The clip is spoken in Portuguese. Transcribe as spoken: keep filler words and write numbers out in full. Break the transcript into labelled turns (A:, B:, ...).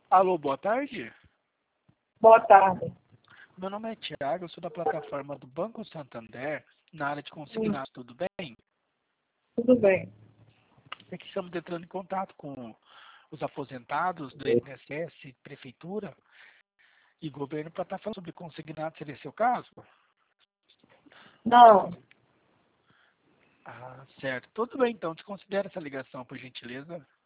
A: Alô, boa tarde.
B: Boa tarde.
A: Meu nome é Thiago, eu sou da plataforma do Banco Santander, na área de consignados, tudo bem?
B: Tudo bem.
A: É que estamos entrando em contato com os aposentados do I N S S, Prefeitura e governo para estar falando sobre consignados, seria seu caso?
B: Não,
A: Ah, certo. Tudo bem, então, desconsidera essa ligação, por gentileza.